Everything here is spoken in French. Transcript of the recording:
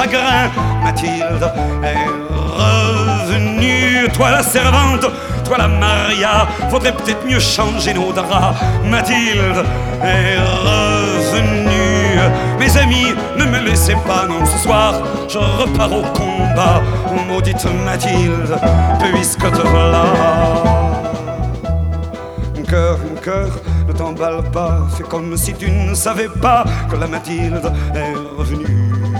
chagrin. Mathilde est revenue. Toi la servante, toi la Maria, faudrait peut-être mieux changer nos draps. Mathilde est revenue. Mes amis, ne me laissez pas, non, ce soir je repars au combat. Maudite Mathilde, puisque te voilà. Mon cœur, ne t'emballe pas, fais comme si tu ne savais pas que la Mathilde est revenue.